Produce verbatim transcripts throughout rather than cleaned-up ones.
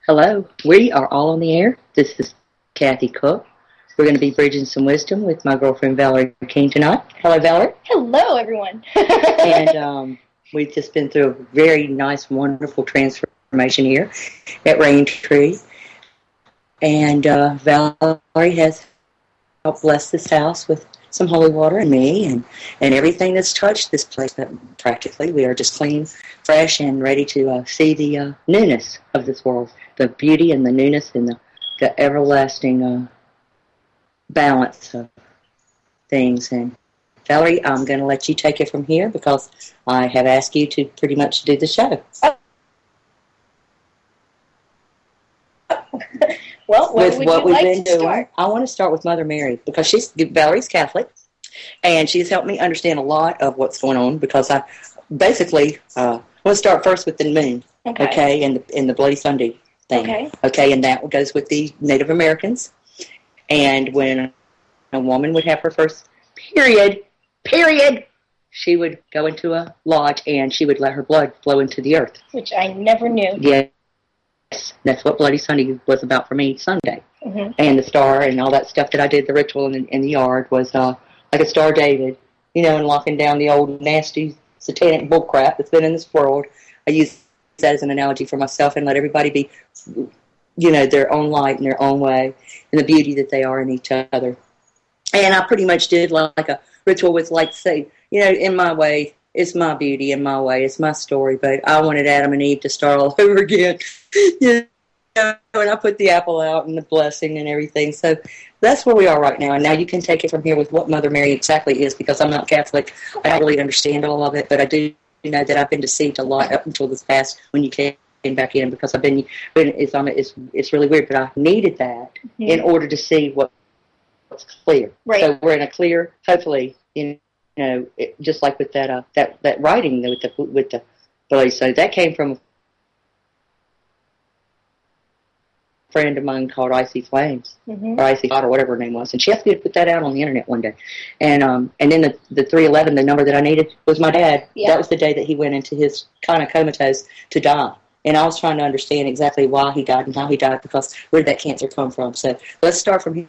Hello, we are all on the air. This is Kathy Cook. We're going to be bridging some wisdom with my girlfriend Valerie King tonight. Hello, Valerie. Hello, everyone. and um, we've just been through a very nice, wonderful transformation here at Rain Tree. And uh, Valerie has helped bless this house with some holy water and me and, and everything that's touched this place. But practically, we are just clean, fresh, and ready to uh, see the uh, newness of this world, the beauty and the newness and the, the everlasting uh, balance of things. And Valerie, I'm going to let you take it from here because I have asked you to pretty much do the show. Well, where with would what you we've like been to doing, start? I want to start with Mother Mary because she's Valerie's Catholic, and she's helped me understand a lot of what's going on. Because I basically uh, want to start first with the moon, Okay. okay, and the, and the Bloody Sunday thing, Okay. okay, and that goes with the Native Americans. And when a woman would have her first period, period, she would go into a lodge and she would let her blood flow into the earth. Which I never knew. Yeah. That's what Bloody Sunday was about for me Sunday. Mm-hmm. And the star and all that stuff that I did, the ritual in the, in the yard, was uh, like a Star David, you know, and locking down the old nasty satanic bullcrap that's been in this world. I use that as an analogy for myself and let everybody be, you know, their own light in their own way and the beauty that they are in each other. And I pretty much did like a ritual with, like, say, you know, in my way, it's my beauty, in my way, it's my story, but I wanted Adam and Eve to start all over again. You know, and I put the apple out and the blessing and everything. So that's where we are right now. And now you can take it from here with what Mother Mary exactly is, because I'm not Catholic. I don't really understand all of it, but I do know that I've been deceived a lot up until this past when you came back in, because I've been, been it's, um, it's, it's really weird, but I needed that mm-hmm. in order to see what, what's clear. Right. So we're in a clear, hopefully, in You know, it, just like with that uh, that that writing with the with the Bloody Sunday, that came from a friend of mine called Icy Flames mm-hmm. or Icy Hot or whatever her name was, and she asked me to put that out on the internet one day, and um and then the the three eleven, the number that I needed, was my dad. Yeah. That was the day that he went into his kind of comatose to die, and I was trying to understand exactly why he died and how he died, because where did that cancer come from? So let's start from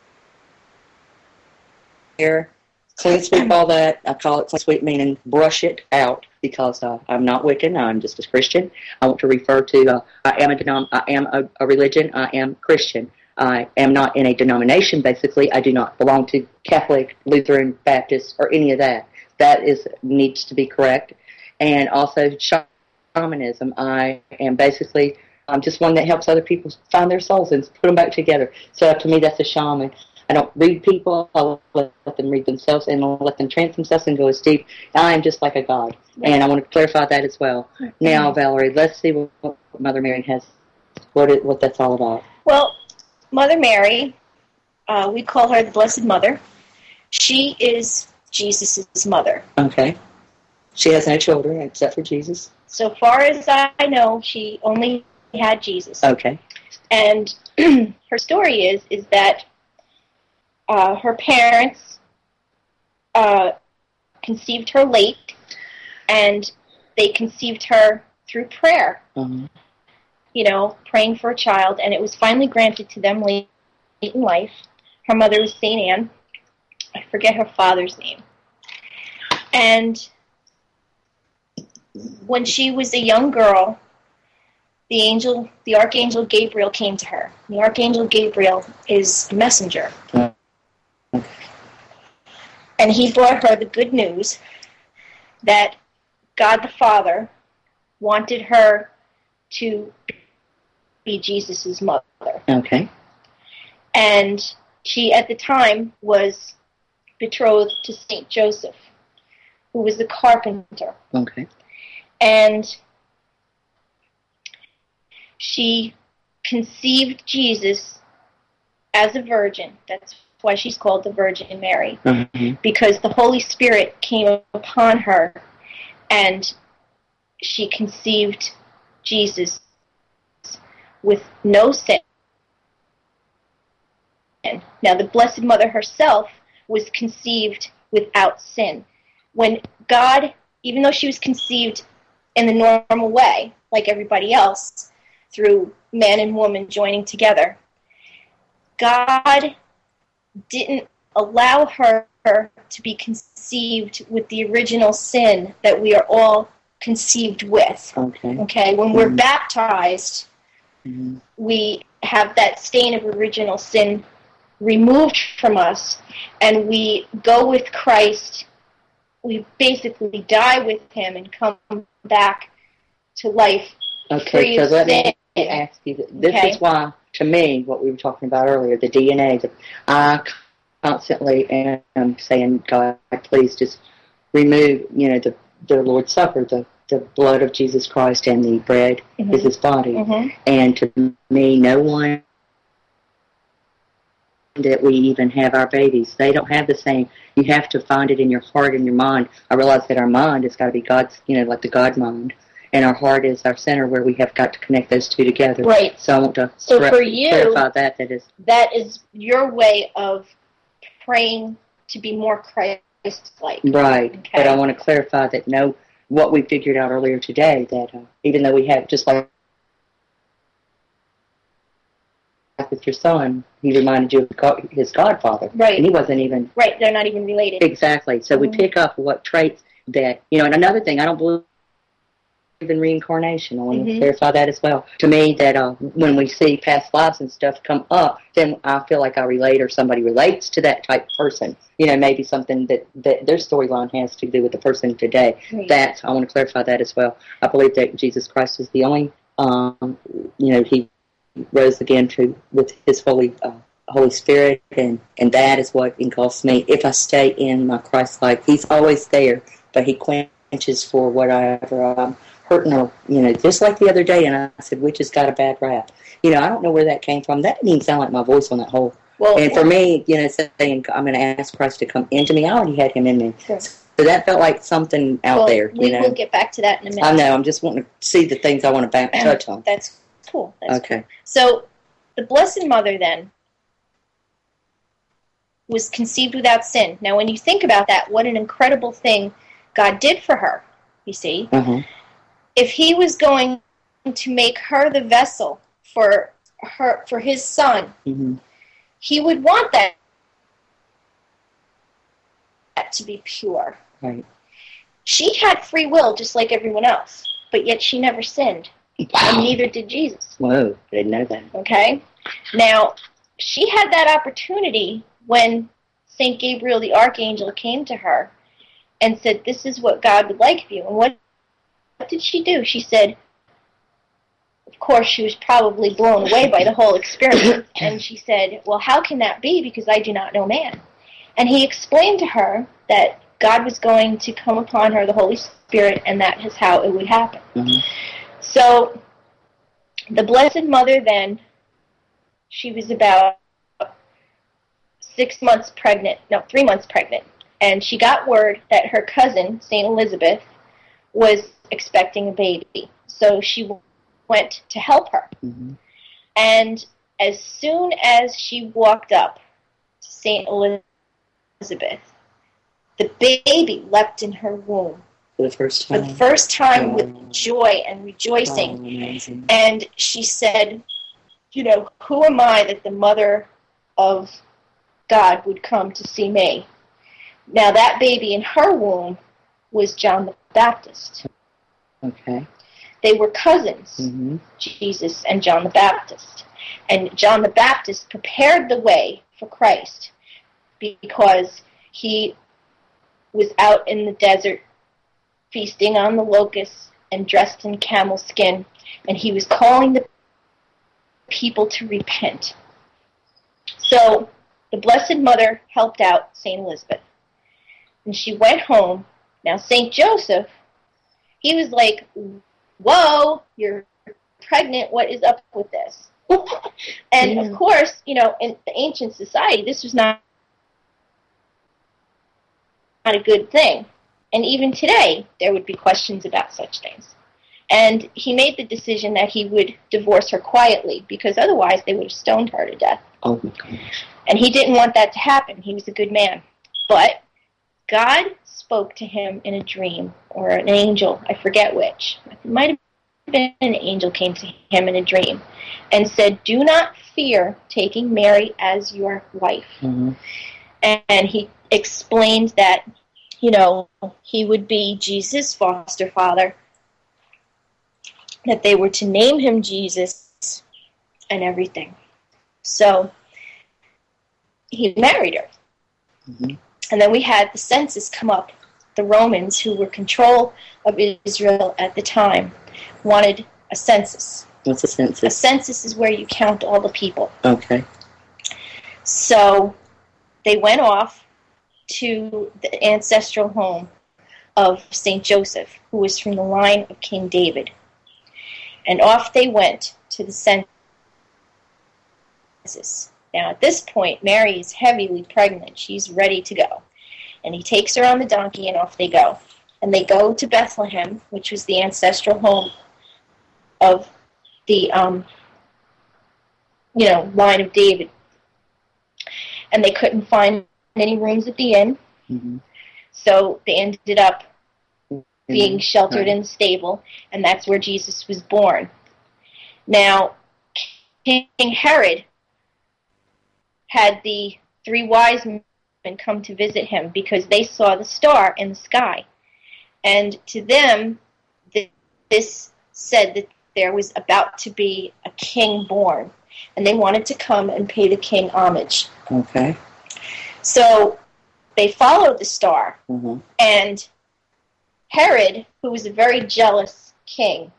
here. Clean sweep all that. I call it clean sweep, meaning brush it out, because uh, I'm not Wiccan. I'm just a Christian. I want to refer to uh, I am a denom- I am a, a religion. I am Christian. I am not in a denomination. Basically, I do not belong to Catholic, Lutheran, Baptist, or any of that. That is needs to be correct. And also shamanism. I am basically I'm just one that helps other people find their souls and put them back together. So to me, that's a shaman. I don't read people. I'll let them read themselves, and I'll let them trance themselves and go as deep. I am just like a god, right. And I want to clarify that as well. Mm-hmm. Now, Valerie, let's see what Mother Mary has, what it, what that's all about. Well, Mother Mary, uh, we call her the Blessed Mother. She is Jesus' mother. Okay. She has no children except for Jesus. So far as I know, she only had Jesus. Okay. And her story is is that Uh, her parents uh, conceived her late, and they conceived her through prayer. Mm-hmm. You know, praying for a child, and it was finally granted to them late in life. Her mother was Saint Anne. I forget her father's name. And when she was a young girl, the angel, the Archangel Gabriel came to her. The Archangel Gabriel is a messenger. Mm-hmm. And he brought her the good news that God the Father wanted her to be Jesus' mother. Okay. And she, at the time, was betrothed to Saint Joseph, who was a carpenter. Okay. And she conceived Jesus as a virgin. That's why she's called the Virgin Mary, mm-hmm. because the Holy Spirit came upon her, and she conceived Jesus with no sin. Now, the Blessed Mother herself was conceived without sin. When God, even though she was conceived in the normal way, like everybody else, through man and woman joining together. God didn't allow her to be conceived with the original sin that we are all conceived with. Okay. Okay. When we're mm-hmm. baptized, mm-hmm. we have that stain of original sin removed from us, and we go with Christ. We basically die with him and come back to life. Okay, so let me ask you, this okay. is why, to me, what we were talking about earlier, the D N A, the, I constantly am saying, God, please just remove, you know, the, the Lord's Supper, the, the blood of Jesus Christ and the bread mm-hmm. is his body. Mm-hmm. And to me, no one that we even have our babies, they don't have the same. You have to find it in your heart and your mind. I realize that our mind has got to be God's, you know, like the God mind. And our heart is our center where we have got to connect those two together. Right. So I want to so clar- for you, clarify that. That is, that is your way of praying to be more Christ-like. Right. Okay. But I want to clarify that no, what we figured out earlier today, that uh, even though we have, just like with your son, he reminded you of God, his godfather. Right. And he wasn't even... Right, they're not even related. Exactly. So mm-hmm. we pick up what traits that, you know, and another thing, I don't believe in reincarnation. I want mm-hmm. to clarify that as well. To me, that uh, when we see past lives and stuff come up, then I feel like I relate or somebody relates to that type of person. You know, maybe something that, that their storyline has to do with the person today. Right. That, I want to clarify that as well. I believe that Jesus Christ is the only, um, you know, he rose again to with his Holy uh, Holy Spirit, and, and that is what engulfs me. If I stay in my Christ life, he's always there, but he quenches for whatever I'm hurting or, you know, just like the other day, and I said, witches got a bad rap. You know, I don't know where that came from. That didn't even sound like my voice on that whole. Well, and for me, you know, saying I'm going to ask Christ to come into me, I already had him in me. Sure. So that felt like something out well, there. You we know? will get back to that in a minute. I know. I'm just wanting to see the things I want to back touch on. That's cool. That's okay. Cool. So the Blessed Mother then was conceived without sin. Now, when you think about that, what an incredible thing God did for her, you see. Uh-huh. If he was going to make her the vessel for her for his son, mm-hmm. he would want that to be pure. Right. She had free will just like everyone else, but yet she never sinned. Wow. And neither did Jesus. Whoa, I didn't know that. Okay? Now, she had that opportunity when Saint Gabriel the Archangel came to her and said, this is what God would like of you. And what, what did she do? She said, of course, she was probably blown away by the whole experiment. And she said, well, how can that be? Because I do not know man. And he explained to her that God was going to come upon her, the Holy Spirit, and that is how it would happen. Mm-hmm. So, the Blessed Mother then, she was about six months pregnant, no, three months pregnant, and she got word that her cousin, Saint Elizabeth, was expecting a baby. So she went to help her. Mm-hmm. And as soon as she walked up to Saint Elizabeth, the baby leapt in her womb. For the first time. For the first time oh. with joy and rejoicing. Oh, amazing. And she said, you know, who am I that the mother of God would come to see me? Now that baby in her womb was John the Baptist. Okay. They were cousins, mm-hmm. Jesus and John the Baptist. And John the Baptist prepared the way for Christ because he was out in the desert feasting on the locusts and dressed in camel skin, and he was calling the people to repent. So the Blessed Mother helped out Saint Elizabeth, and she went home. Now Saint Joseph, he was like, whoa, you're pregnant, what is up with this? And yeah. of course, you know, in the ancient society, this was not, not a good thing. And even today, there would be questions about such things. And he made the decision that he would divorce her quietly, because otherwise they would have stoned her to death. Oh my gosh. And he didn't want that to happen. He was a good man. But God spoke to him in a dream, or an angel, I forget which. It might have been an angel came to him in a dream and said, "Do not fear taking Mary as your wife." Mm-hmm. And he explained that, you know, he would be Jesus' foster father, that they were to name him Jesus and everything. So he married her. Mm-hmm. And then we had the census come up. The Romans, who were control of Israel at the time, wanted a census. What's a census? A census is where you count all the people. Okay. So they went off to the ancestral home of Saint Joseph, who was from the line of King David. And off they went to the census. Now, at this point, Mary is heavily pregnant. She's ready to go. And he takes her on the donkey, and off they go. And they go to Bethlehem, which was the ancestral home of the, um, you know, line of David. And they couldn't find any rooms at the inn. Mm-hmm. So they ended up being Mm-hmm. sheltered Right. in the stable, and that's where Jesus was born. Now, King Herod had the three wise men come to visit him because they saw the star in the sky. And to them, this said that there was about to be a king born, and they wanted to come and pay the king homage. Okay. So they followed the star, Mm-hmm. and Herod, who was a very jealous king,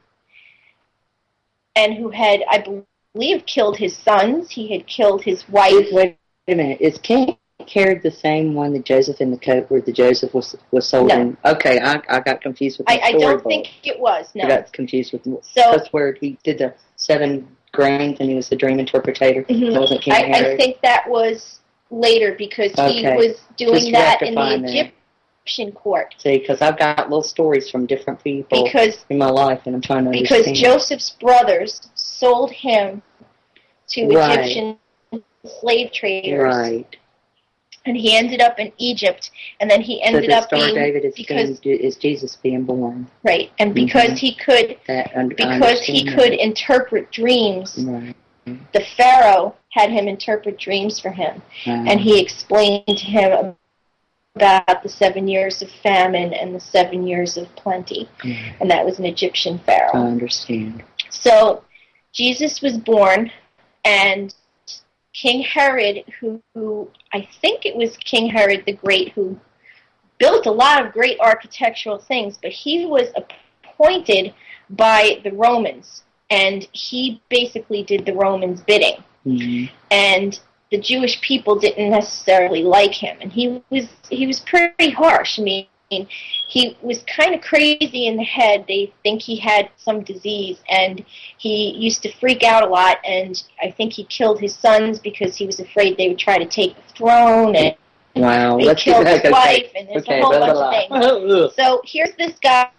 and who had, I believe, killed his sons, he had killed his wife. Wait a minute. Is King Herod the same one that Joseph in the coat where the Joseph was was sold No. in? Okay, I I got confused with the I, I don't storybook. think it was, no. I got confused with So- that's where he did the seven grains and he was the dream interpretator. Mhm. It wasn't King I, Herod. I think that was later because he Okay. was doing Just that in the rectifying that. Egyptian court. See, because I've got little stories from different people Because in my life, and I'm trying to because understand. Joseph's brothers sold him to Right. Egyptian slave traders. Right. And he ended up in Egypt, and then he So ended the up Star being David is, because being, is Jesus being born. right, and because Mhm. he could That un- I because he understand could that. interpret dreams. Right. The Pharaoh had him interpret dreams for him, Wow. and he explained to him about the seven years of famine and the seven years of plenty, Yeah. and that was an Egyptian I pharaoh. understand. So Jesus was born, and King Herod, who, who I think it was King Herod the Great, who built a lot of great architectural things, but he was appointed by the Romans, and he basically did the Romans' bidding. Mm-hmm. And the Jewish people didn't necessarily like him, and he was he was pretty harsh. I mean, he was kind of crazy in the head. They think he had some disease, and he used to freak out a lot, and I think he killed his sons because he was afraid they would try to take the throne, and Wow. he Let's killed get his back. wife, Okay. and there's Okay. a whole Blah, bunch blah, of blah. things. So here's this guy.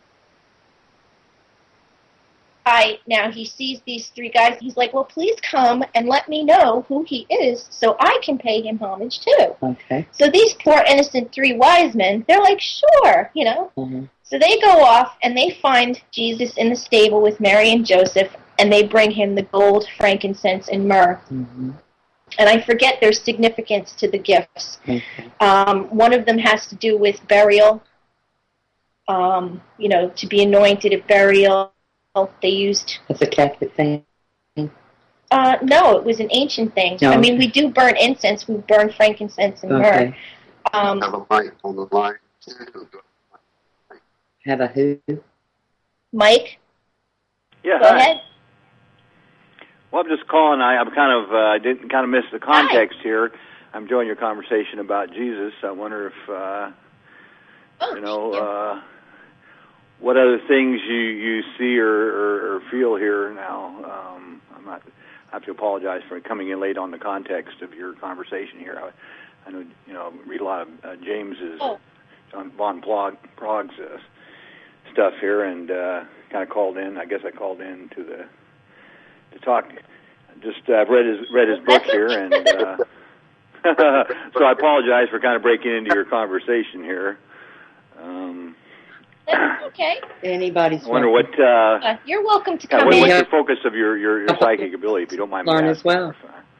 I, now he sees these three guys. He's like, well, please come and let me know who he is so I can pay him homage too. Okay. So these poor innocent three wise men, they're like, sure, you know. Mm-hmm. So they go off and they find Jesus in the stable with Mary and Joseph, and they bring him the gold, frankincense, and myrrh. Mm-hmm. And I forget their significance to the gifts. Okay. Um, one of them has to do with burial, um, you know, to be anointed at burial. They used... That's a Catholic thing. Uh, no, it was an ancient thing. No, I mean, okay. we do burn incense. We burn frankincense and myrrh. Okay. Um, Have a mic on the line. Have a who? Mike, Yeah, go hi. ahead. Well, I'm just calling. I, I'm kind of, uh, I didn't kind of miss the context here. I'm enjoying your conversation about Jesus. I wonder if, uh, Oh, you know, thank you. uh, what other things you, you see or, or, or feel here now. Um, I'm not, I have to apologize for coming in late on the context of your conversation here. I, I know, you know, read a lot of uh, James's, Oh. John von Prague, Prague's uh, stuff here, and uh, kind of called in. I guess I called in to the to talk. Just uh, I've read his read his book That's here, okay. and uh, so I apologize for kind of breaking into your conversation here. Um, That's okay. Anybody's I wonder welcome. what. Uh, Uh, you're welcome to yeah, come what, in. what's the focus of your, your, your psychic ability, if you don't mind me Learn asking? as well.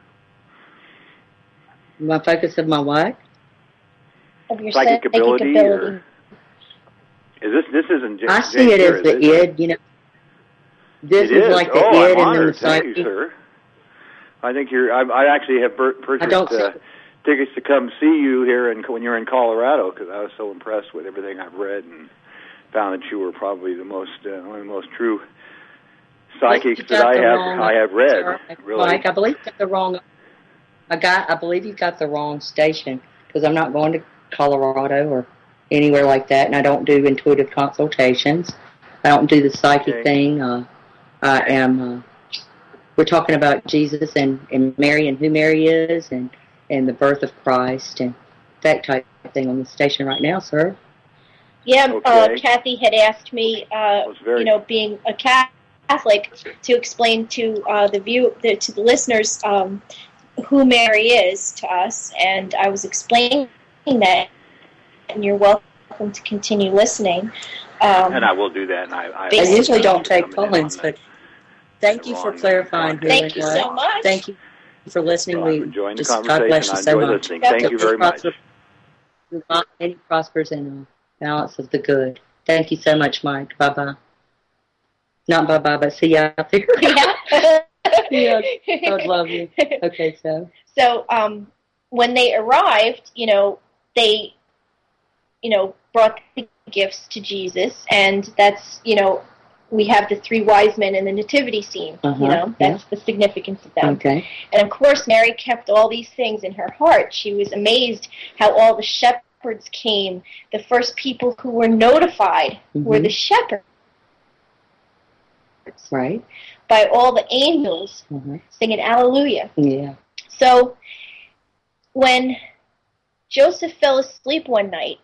My focus of my what? Of your Psychic, psychic ability, ability. or is this this isn't? J- I James see it here, as the is it? id. You know, this It is, is like the oh, id I'm and then the honored. Thank psychic. you, sir. I think you're. I, I actually have pur- purchased I don't uh, see- tickets to come see you here in, when you're in Colorado, because I was so impressed with everything I've read and found that you were probably the most uh, one of the most true psychics You that got I the have wrong- I have read. Sir, Really, Mike, I believe you got the wrong. I got. I believe you got the wrong station, because I'm not going to Colorado or anywhere like that, and I don't do intuitive consultations. I don't do the psychic Okay. thing. Uh, I am. Uh, we're talking about Jesus and, and Mary and who Mary is, and, and the birth of Christ and that type of thing on the station right now, sir. Yeah, Okay. uh, Kathy had asked me, uh, was very- you know, being a Catholic, to explain to uh, the view the, to the listeners um, who Mary is to us, and I was explaining that, and you're welcome to continue listening. Um, and I will do that. And I, I, I usually don't take coming in call-ins, on but that. thank you for Wrong clarifying. contact. Thank you Helen. so much. Thank you for listening. Well, I'm we enjoying the just God conversation. bless you I so enjoy much. listening. Thank you very much. Any prospers in uh, balance of the good. Thank you so much, Mike. Bye bye. Not bye bye, but see you out there. Yeah. Yeah, God love you. Okay, so So um, when they arrived, you know, they, you know, brought the gifts to Jesus, and that's, you know, we have the three wise men in the nativity scene. Uh-huh, you know, that's yeah. the significance of them. okay. And of course, Mary kept all these things in her heart. She was amazed how all the shepherds came. The first people who were notified Mhm. were the shepherds Right. by all the angels Uh-huh. singing Alleluia. Yeah. So when Joseph fell asleep one night,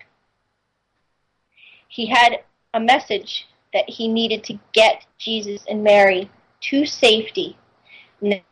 he had a message that he needed to get Jesus and Mary to safety. And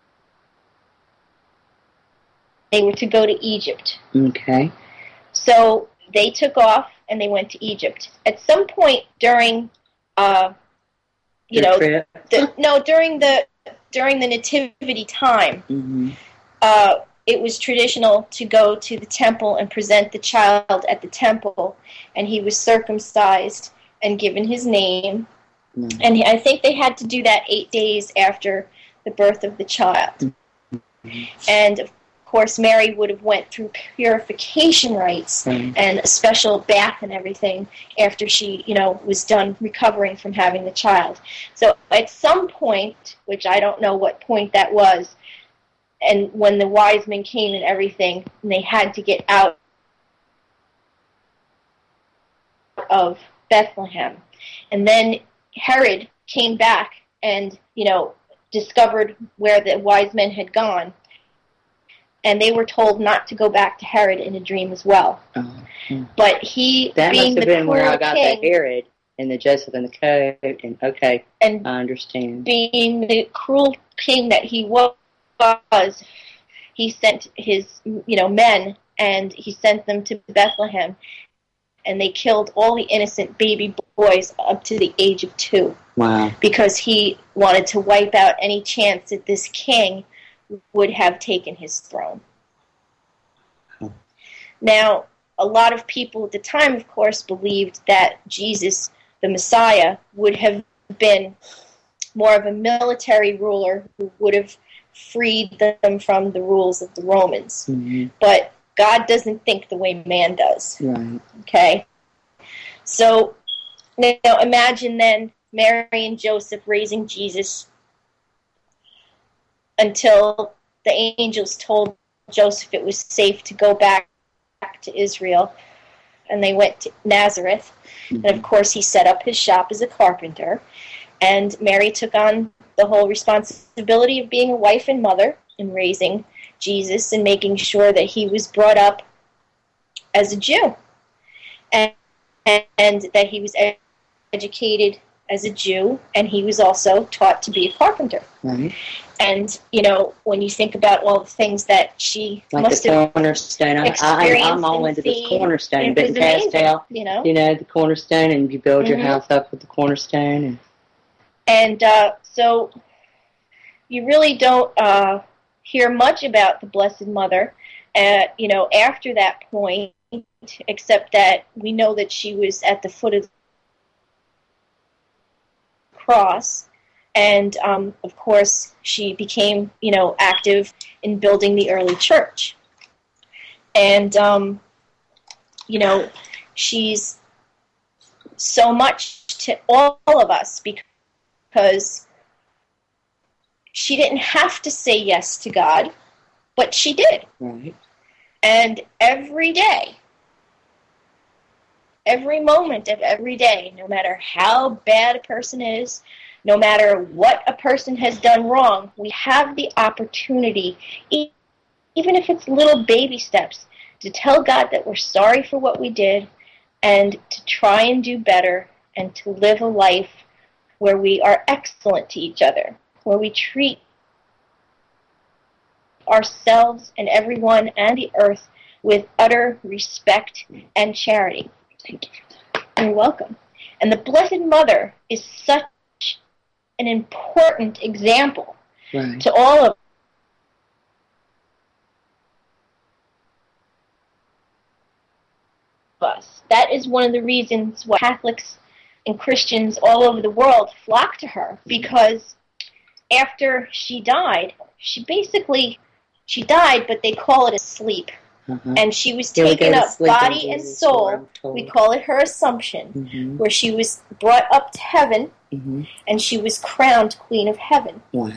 they were to go to Egypt. Okay. So they took off and they went to Egypt. At some point during, uh, you Your know, trip. the, no, during the during the nativity time, Mm-hmm. uh, it was traditional to go to the temple and present the child at the temple, and he was circumcised and given his name. Mm-hmm. And he, I think they had to do that eight days after the birth of the child. Mm-hmm. And of course, Mary would have went through purification rites Right. and a special bath and everything after she, you know, was done recovering from having the child. So at some point, which I don't know what point that was, and when the wise men came and everything, and they had to get out of Bethlehem. And then Herod came back and, you know, discovered where the wise men had gone. And they were told not to go back to Herod in a dream as well. Oh, yeah. But he, That being must have the been where cruel I got king, the Herod and the Joseph and the coat. And okay, and I understand. being the cruel king that he was, he sent his, you know, men, and he sent them to Bethlehem, and they killed all the innocent baby boys up to the age of two, Wow. because he wanted to wipe out any chance that this king would have taken his throne. Hmm. Now, a lot of people at the time, of course, believed that Jesus, the Messiah, would have been more of a military ruler who would have freed them from the rules of the Romans. Mm-hmm. But God doesn't think the way man does. Right. Okay? So, now imagine then Mary and Joseph raising Jesus until the angels told Joseph it was safe to go back to Israel. And they went to Nazareth. Mm-hmm. And of course, he set up his shop as a carpenter. And Mary took on the whole responsibility of being a wife and mother and raising Jesus and making sure that he was brought up as a Jew. And, and, and that he was ed- educated as a Jew, and he was also taught to be a carpenter. Right. And, you know, when you think about all the things that she like must the have cornerstone. I, experienced I, I'm all and into this seen, cornerstone. it Been was cast amazing, out, you know? you know, the cornerstone, and you build mm-hmm. your house up with the cornerstone. And, and uh, so you really don't uh, hear much about the Blessed Mother, uh, you know, after that point, except that we know that she was at the foot of the cross. And, um, of course, she became, you know, active in building the early church. And, um, you know, she's so much to all of us because she didn't have to say yes to God, but she did. Right. And every day, every moment of every day, no matter how bad a person is, no matter what a person has done wrong, we have the opportunity, even if it's little baby steps, to tell God that we're sorry for what we did and to try and do better and to live a life where we are excellent to each other, where we treat ourselves and everyone and the earth with utter respect and charity. Thank you. You're welcome. And the Blessed Mother is such an important example right. to all of us. That is one of the reasons why Catholics and Christians all over the world flock to her, because after she died, she basically, she died, but they call it a sleep. Uh-huh. And she was yeah, taken up body and soul. We call it her Assumption, mm-hmm. where she was brought up to heaven, mm-hmm. and she was crowned Queen of Heaven. Wow.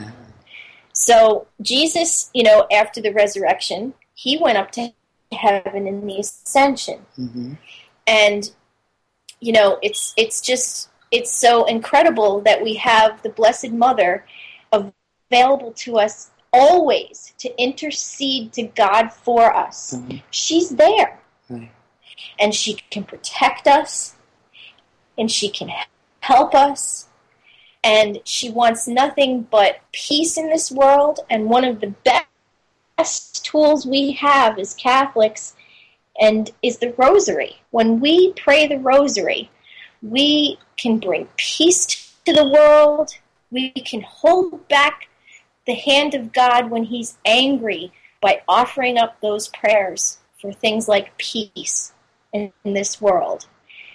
So Jesus, you know, after the resurrection, he went up to heaven in the Ascension. Mm-hmm. And, you know, it's it's just, it's so incredible that we have the Blessed Mother available to us always to intercede to God for us. Mm-hmm. She's there. Right. And she can protect us, and she can help us, and she wants nothing but peace in this world. And one of the best tools we have as Catholics and is the rosary. When we pray the rosary, we can bring peace to the world. We can hold back the hand of God when he's angry by offering up those prayers for things like peace in, in this world.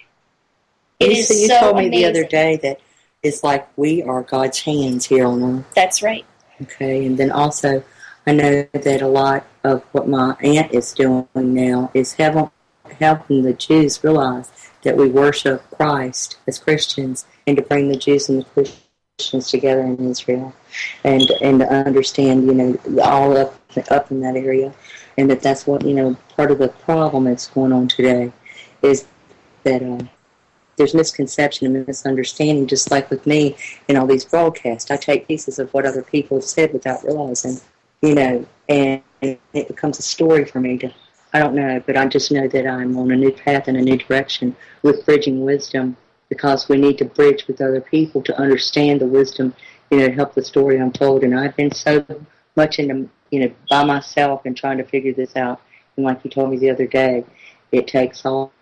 It you, is so you so told me amazing. the other day that it's like we are God's hands here on earth. That's right. Okay, and then also I know that a lot of what my aunt is doing now is helping, helping the Jews realize that we worship Christ as Christians, and to bring the Jews and the Christians together in Israel, and and to understand, you know, all up up in that area, and that that's what, you know, part of the problem that's going on today is that uh, there's misconception and misunderstanding, just like with me in all these broadcasts. I take pieces of what other people have said without realizing, you know, and it becomes a story for me to, I don't know, but I just know that I'm on a new path and a new direction with Bridging Wisdom, because we need to bridge with other people to understand the wisdom, you know, to help the story unfold. And I've been so much into, you know, by myself and trying to figure this out. And like you told me the other day, it takes all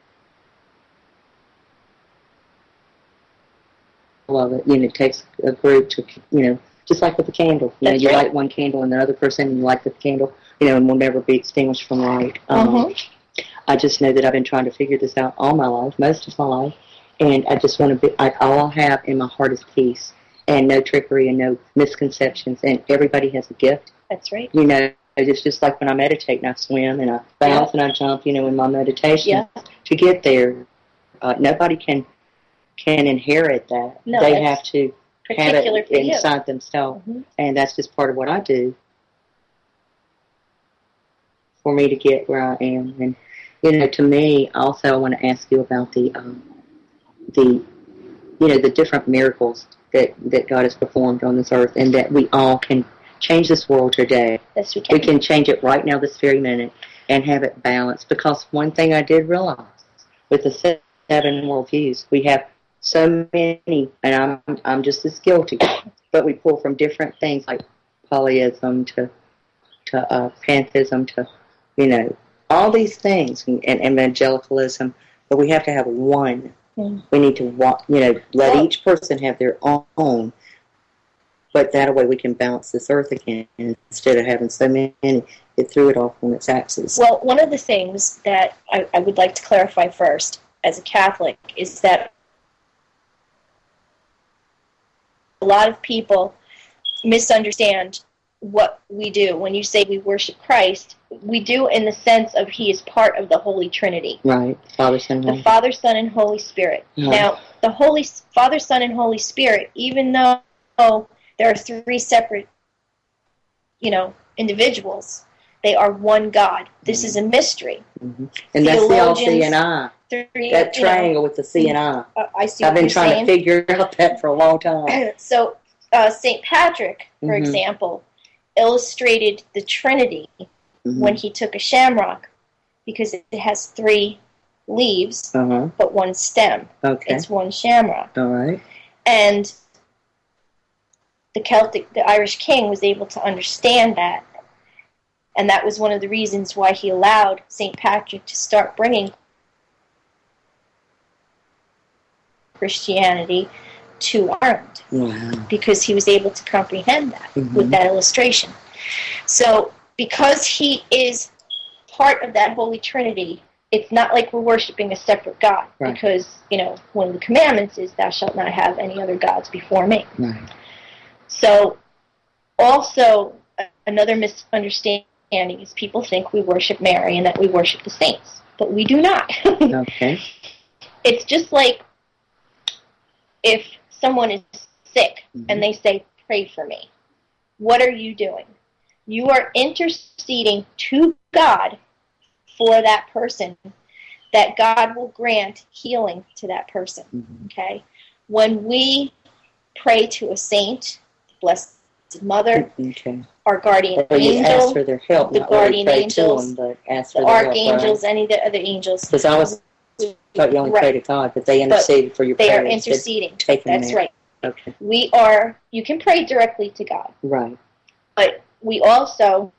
of it. You know, it takes a group to, you know, just like with the candle. You know, That's you right. light one candle and the other person, you light the candle, you know, and will never be extinguished from light. Um, Mm-hmm. I just know that I've been trying to figure this out all my life, most of my life. And I just want to be, I, all I have in my heart is peace, and no trickery and no misconceptions. And everybody has a gift. That's right. You know, it's just like when I meditate and I swim and I bounce yeah. and I jump, you know, in my meditation. Yeah. To get there, uh, nobody can can inherit that. No, they have to have it for inside you. themselves. Mm-hmm. And that's just part of what I do for me to get where I am. And, you know, to me, also I want to ask you about the, um, the, you know, the different miracles that, that God has performed on this earth, and that we all can change this world today. Yes, we can. We can change it right now, this very minute, and have it balanced. Because one thing I did realize with the seven worldviews, we have so many, and I'm I'm just as guilty. But we pull from different things like polyism to to uh, pantheism to, you know, all these things, and, and evangelicalism. But we have to have one. Mm. We need to, you know, let well, each person have their own. But that way we can balance this earth again instead of having so many. It threw it off on its axis. Well, one of the things that I, I would like to clarify first, as a Catholic, is that a lot of people misunderstand what we do. When you say we worship Christ, we do in the sense of He is part of the Holy Trinity. Right. Father, Son, the Father, Son, and Holy Spirit. Right. Now, the Holy Father, Son, and Holy Spirit, even though there are three separate, you know, individuals, they are one God. This is a mystery. Mm-hmm. And that's the old C and I. Three, that triangle know, with the C and I. Uh, I see I've what been you're trying saying. to figure out that for a long time. So, uh, Saint Patrick, for mm-hmm. example, illustrated the Trinity mm-hmm. when he took a shamrock, because it has three leaves, uh-huh. but one stem. Okay. It's one shamrock. All right. And the Celtic, the Irish king was able to understand that. And that was one of the reasons why he allowed Saint Patrick to start bringing Christianity to Ireland. Wow. Because he was able to comprehend that mm-hmm. with that illustration. So, because he is part of that Holy Trinity, it's not like we're worshiping a separate God. Right. Because, you know, one of the commandments is, thou shalt not have any other gods before me. Right. So, also, another misunderstanding is people think we worship Mary and that we worship the saints. But we do not. Okay. It's just like if someone is sick mm-hmm. and they say, pray for me. What are you doing? You are interceding to God for that person, that God will grant healing to that person. Mm-hmm. Okay? When we pray to a saint, Blessed Mother, okay. our guardian or you angel, ask for their help, the not guardian really pray angels, to them, but ask for the their archangels, help, right? any of the other angels. Because I was thought you only right. pray to God, but they intercede but for your they prayers. They are interceding. That's there. right. Okay. We are, you can pray directly to God. Right. But we also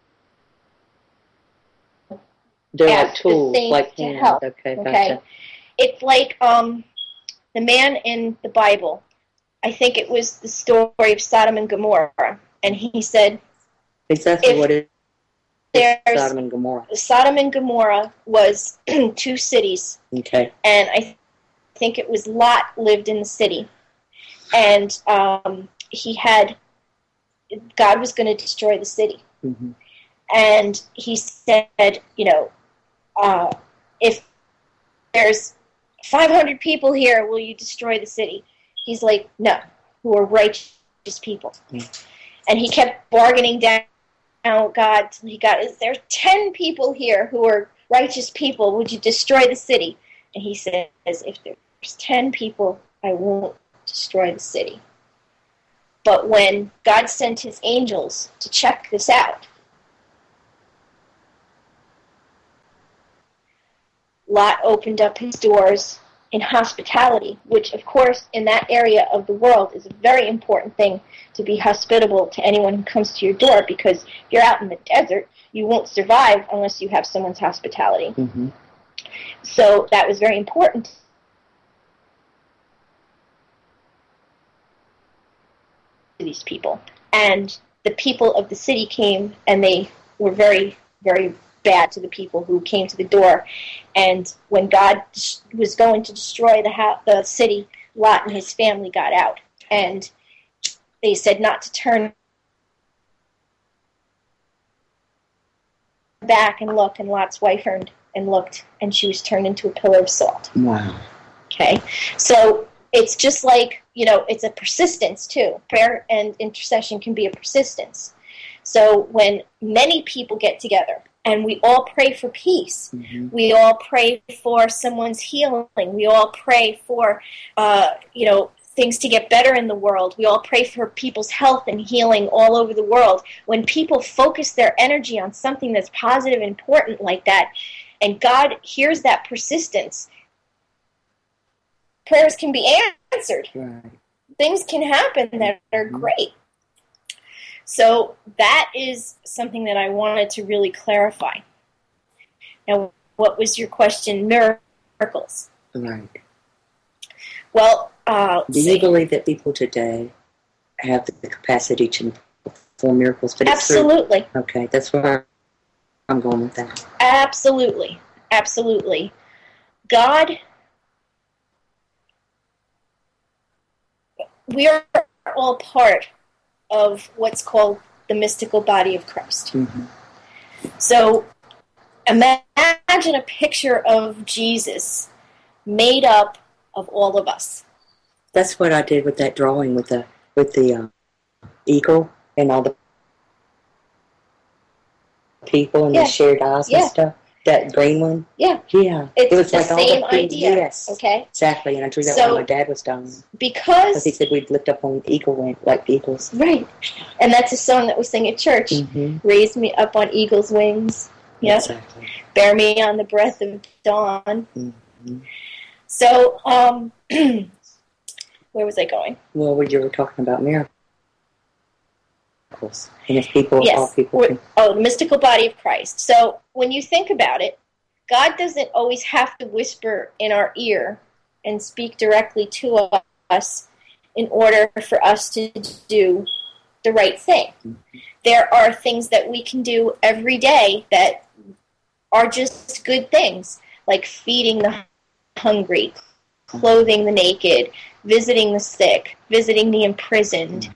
They're ask like tools, the saints like to hands. help. Okay, gotcha. Okay. It's like um, the man in the Bible. I think it was the story of Sodom and Gomorrah. And he said, exactly what it is Sodom and Gomorrah. Sodom and Gomorrah was two cities. Okay. And I think it was Lot lived in the city. And um, he had, God was going to destroy the city. Mm-hmm. And he said, you know, uh, if there's five hundred people here, will you destroy the city? He's like, no, who are righteous people. Mm. And he kept bargaining down with God till he got, is there ten people here who are righteous people? Would you destroy the city? And he says, if there's ten people, I won't destroy the city. But when God sent his angels to check this out, Lot opened up his doors in hospitality, which, of course, in that area of the world is a very important thing, to be hospitable to anyone who comes to your door, because if you're out in the desert, you won't survive unless you have someone's hospitality. Mm-hmm. So that was very important to these people. And the people of the city came, and they were very, very bad to the people who came to the door. And when God was going to destroy the ha- the city, Lot and his family got out. And they said not to turn back and look, and Lot's wife turned and looked, and she was turned into a pillar of salt. Wow. Okay? So it's just like, you know, it's a persistence, too. Prayer and intercession can be a persistence. So when many people get together, and we all pray for peace. Mm-hmm. We all pray for someone's healing. We all pray for, uh, you know, things to get better in the world. We all pray for people's health and healing all over the world. When people focus their energy on something that's positive and important like that, and God hears that persistence, prayers can be answered. Right. Things can happen that are great. So that is something that I wanted to really clarify. Now, what was your question? Miracles. Right. Well, uh, do you believe that people today have the capacity to perform miracles? But absolutely. It's okay, that's where I'm going with that. Absolutely. Absolutely. God, we are all part of what's called the mystical body of Christ. Mm-hmm. So imagine a picture of Jesus made up of all of us. That's what I did with that drawing with the with the uh, eagle and all the people and yeah. the shared eyes yeah. and stuff. That green one? Yeah. Yeah. It's it was the like same all the idea. Yes. Okay. Exactly. And I drew that so, when my dad was dying. Because he said we'd lift up on eagle wing, like eagles. Right. And that's a song that we sing at church. Mm-hmm. Raise me up on eagle's wings. Yep. Exactly. Bear me on the breath of dawn. Mm-hmm. So, um, where was I going? Well, we you were talking about miracles. And if people, yes. all people can... Oh, the mystical body of Christ. So when you think about it, God doesn't always have to whisper in our ear and speak directly to us in order for us to do the right thing. Mm-hmm. There are things that we can do every day that are just good things, like feeding the hungry, clothing the naked, visiting the sick, visiting the imprisoned,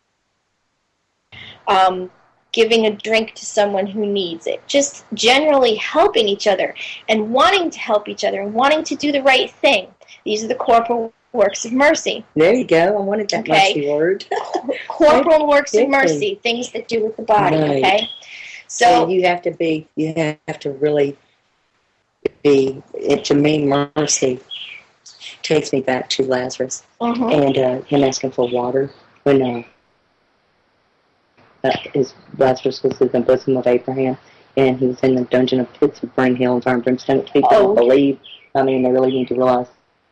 um, giving a drink to someone who needs it. Just generally helping each other and wanting to help each other and wanting to do the right thing. These are the corporal works of mercy. There you go. I wanted that okay. mercy word. Corporal works of mercy, things that do with the body, right. okay? So, so you have to be, you have to really be, to me, mercy takes me back to Lazarus uh-huh. and uh, him asking for water when uh, uh, his Lazarus was in the bosom of Abraham, and he was in the dungeon of pits of burning hell and fire and brimstone. People oh. don't believe. I mean, they really need to realize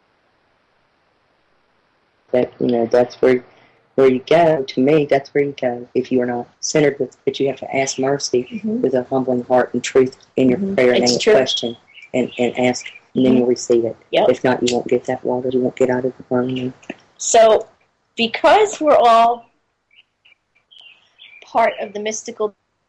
that, you know, that's where where you go. To me, that's where you go if you are not centered with, but you have to ask mercy mm-hmm. with a humbling heart and truth in your mm-hmm. prayer and it's your true. question, and, and ask, and then mm-hmm. you'll receive it. Yep. If not, you won't get that water. You won't get out of the burning. So, because we're all part of the mystical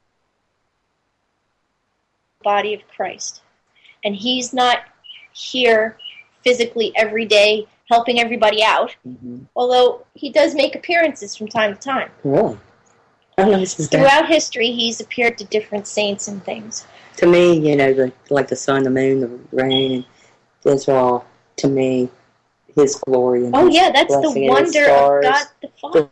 body of Christ, and He's not here physically every day helping everybody out, mm-hmm. although He does make appearances from time to time. Really? I know this is Throughout that. history, He's appeared to different saints and things. To me, you know, the, like the sun, the moon, the rain, and those are all, to me, His glory. And oh, his yeah, that's the wonder of God the Father.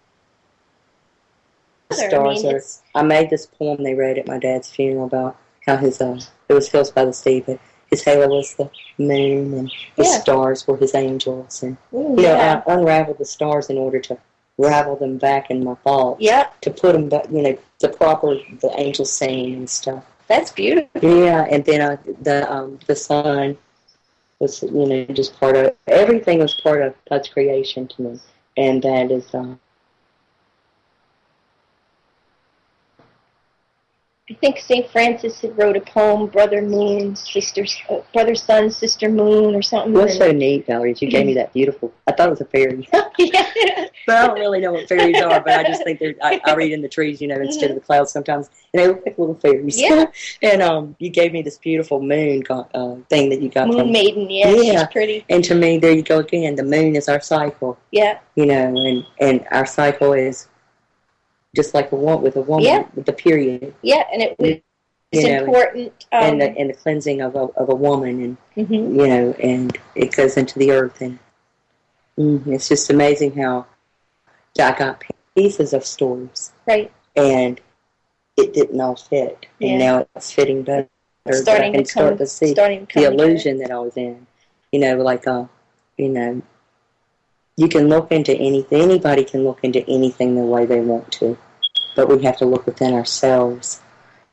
The stars I mean, are. I made this poem they read at my dad's funeral about how his, uh, it was Hills by the Sea, but his halo was the moon, and the yeah. stars were his angels. And, Ooh, you know, yeah. I unraveled the stars in order to ravel them back in my thoughts. Yep. To put them back, you know, the proper, the angels singing and stuff. That's beautiful. Yeah, and then uh, the um, the sun was, you know, just part of, everything was part of God's creation to me. And that is, um, I think Saint Francis had wrote a poem, Brother Moon, Sister, uh, Brother Sun, Sister Moon, or something. What's so neat, Valerie, is you gave me that beautiful, I thought it was a fairy. yeah. But I don't really know what fairies are, but I just think they're, I, I read in the trees, you know, instead of the clouds sometimes, and they look like little fairies. Yeah. And um, you gave me this beautiful moon uh, thing that you got Moon from... Maiden, yeah, yeah, she's pretty. And to me, there you go again, the moon is our cycle. Yeah. You know, and, and our cycle is just like a woman, with a woman, yeah. with the period. Yeah, and it was you know, important. Um, and, the, and the cleansing of a, of a woman, and, mm-hmm. you know, and it goes into the earth, and mm, it's just amazing how I got pieces of stories. Right. And it didn't all fit. And yeah. now it's fitting better. It's starting I can to come, start to see starting to come the illusion together. that I was in. You know, like, uh, you know, you can look into anything. Anybody can look into anything the way they want to. But we have to look within ourselves.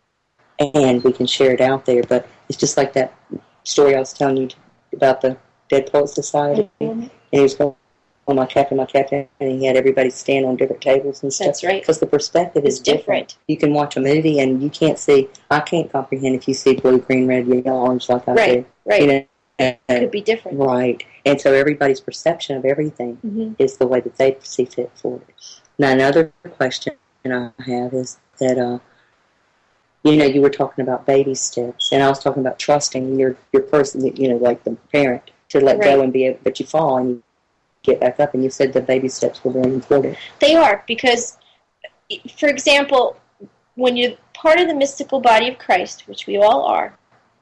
And we can share it out there. But it's just like that story I was telling you about the Dead Poet Society, Mm-hmm. and he was going, oh, my captain, my captain, and he had everybody stand on different tables and stuff. That's right. Because the perspective It's is different. different. You can watch a movie and you can't see, I can't comprehend if you see blue, green, red, yellow, orange like I right, do. Right, you know, It could be different. Right. And so everybody's perception of everything mm-hmm. is the way that they see fit for it. Now, another question I have is that, uh, you know, you were talking about baby steps, and I was talking about trusting your, your person, you know, like the parent, to let right. go and be able, but you fall and you get back up, and you said the baby steps were very important. They are, because, for example, when you're part of the mystical body of Christ, which we all are,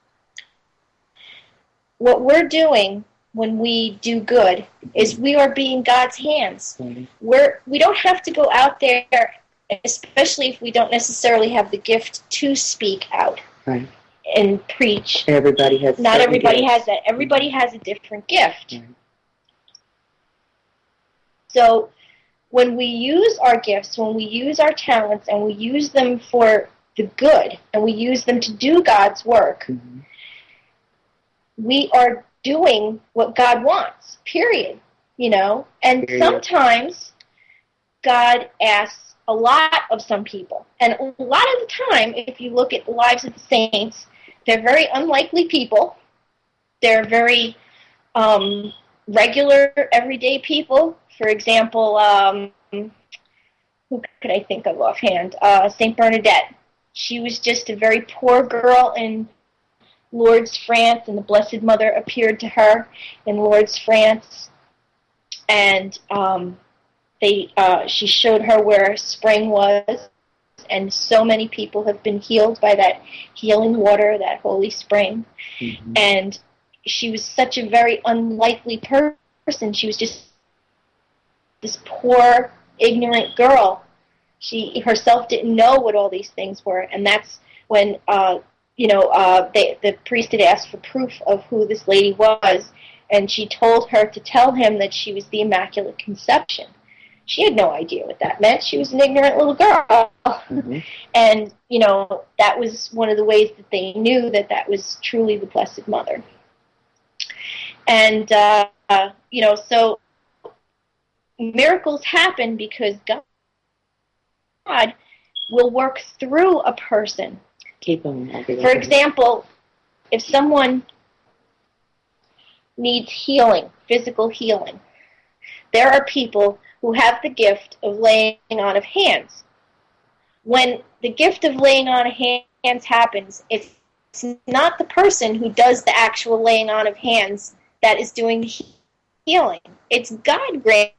what we're doing when we do good is we are being God's hands. Mm-hmm. We're, we don't have to go out there, especially if we don't necessarily have the gift to speak out right. and preach. Everybody has Not everybody gifts. has that. Everybody mm-hmm. has a different gift. Mm-hmm. So when we use our gifts, when we use our talents, and we use them for the good, and we use them to do God's work, mm-hmm. we are doing what God wants, period. You know? And period. Sometimes God asks a lot of some people. And a lot of the time, if you look at the lives of the saints, they're very unlikely people. They're very um, regular, everyday people. For example, um, who could I think of offhand? Uh, Saint Bernadette. She was just a very poor girl in Lourdes, France, and the Blessed Mother appeared to her in Lourdes, France. And um, they, uh, she showed her where a spring was, and so many people have been healed by that healing water, that holy spring. Mm-hmm. And she was such a very unlikely person. She was just this poor, ignorant girl. She herself didn't know what all these things were, and that's when, uh, you know, uh, they, the priest had asked for proof of who this lady was, and she told her to tell him that she was the Immaculate Conception. She had no idea what that meant. She was an ignorant little girl. Mm-hmm. And, you know, that was one of the ways that they knew that that was truly the Blessed Mother. And, uh, uh, you know, so miracles happen because God will work through a person. Keep them. For example, if someone needs healing, physical healing, there are people who have the gift of laying on of hands. When the gift of laying on of hands happens, it's not the person who does the actual laying on of hands that is doing the healing. It's God granting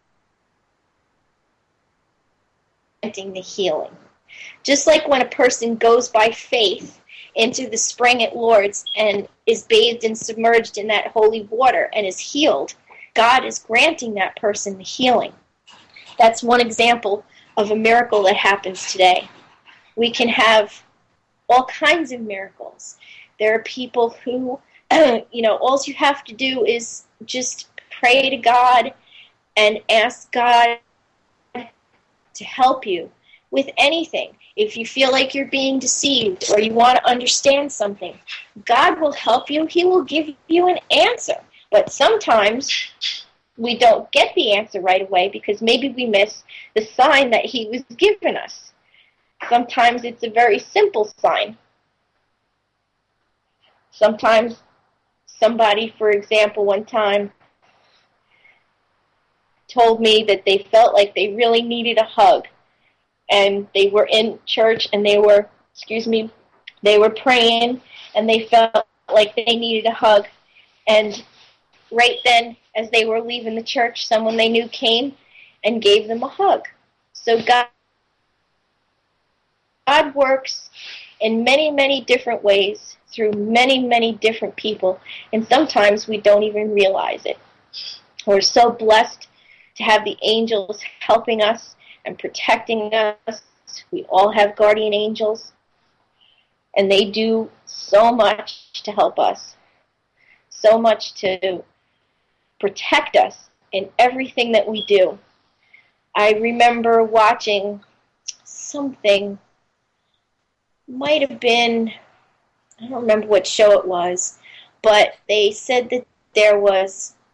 the healing. Just like when a person goes by faith into the spring at Lourdes and is bathed and submerged in that holy water and is healed, God is granting that person the healing. That's one example of a miracle that happens today. We can have all kinds of miracles. There are people who, you know, all you have to do is just pray to God and ask God to help you with anything. If you feel like you're being deceived or you want to understand something, God will help you. He will give you an answer. But sometimes we don't get the answer right away because maybe we miss the sign that he was giving us. Sometimes it's a very simple sign. Sometimes somebody, for example, one time told me that they felt like they really needed a hug. And they were in church and they were, excuse me, they were praying and they felt like they needed a hug. And right then, as they were leaving the church, someone they knew came and gave them a hug. So God, God works in many, many different ways through many, many different people. And sometimes we don't even realize it. We're so blessed to have the angels helping us and protecting us. We all have guardian angels, and they do so much to help us, so much to protect us in everything that we do. I remember watching something, might have been, I don't remember what show it was, but they said that there was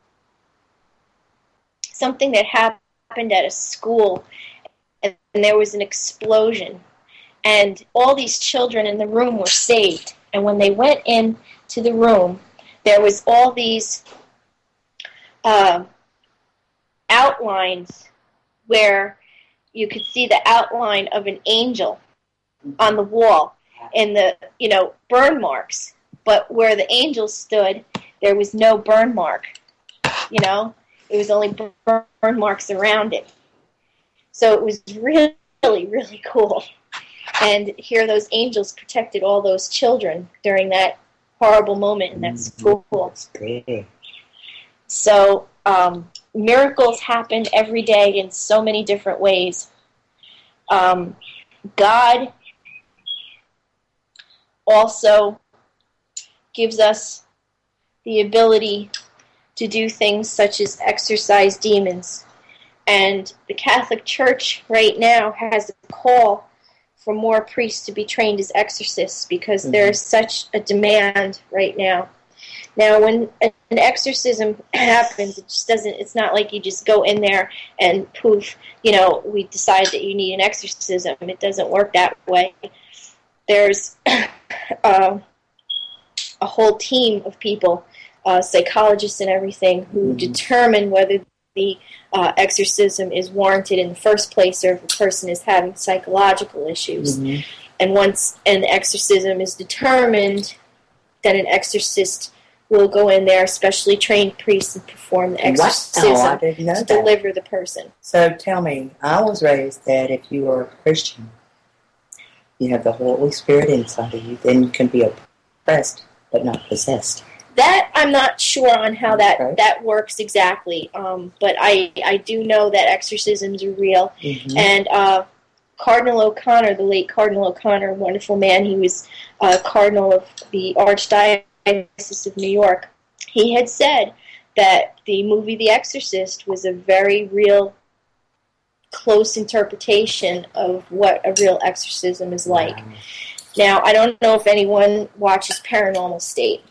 something that happened at a school, and, and there was an explosion, and all these children in the room were saved. And when they went into the room, there was all these uh, outlines where you could see the outline of an angel on the wall and the, you know, burn marks. But where the angel stood, there was no burn mark. You know, it was only burn marks around it. So it was really, really cool. And here those angels protected all those children during that horrible moment in that school. So um, miracles happen every day in so many different ways. Um, God also gives us the ability to do things such as exorcise demons. And the Catholic Church right now has a call for more priests to be trained as exorcists because mm-hmm. there's such a demand right now. Now, when an exorcism happens, it just doesn't, it's not like you just go in there and poof, you know, we decide that you need an exorcism. It doesn't work that way. There's uh, a whole team of people, uh, psychologists and everything, who mm-hmm. determine whether the uh, exorcism is warranted in the first place or if a person is having psychological issues. Mm-hmm. And once an exorcism is determined, then an exorcist will go in there, specially trained priests, and perform the exorcism wow, I didn't know to that. deliver the person. So tell me, I was raised that if you are a Christian, you have the Holy Spirit inside of you, then you can be oppressed but not possessed. That I'm not sure on how that, okay. that works exactly, um, but I, I do know that exorcisms are real. Mm-hmm. And uh, Cardinal O'Connor, the late Cardinal O'Connor, wonderful man, he was uh, Cardinal of the Archdiocese of New York. He had said that the movie The Exorcist was a very real, close interpretation of what a real exorcism is like. Wow. Now, I don't know if anyone watches Paranormal State,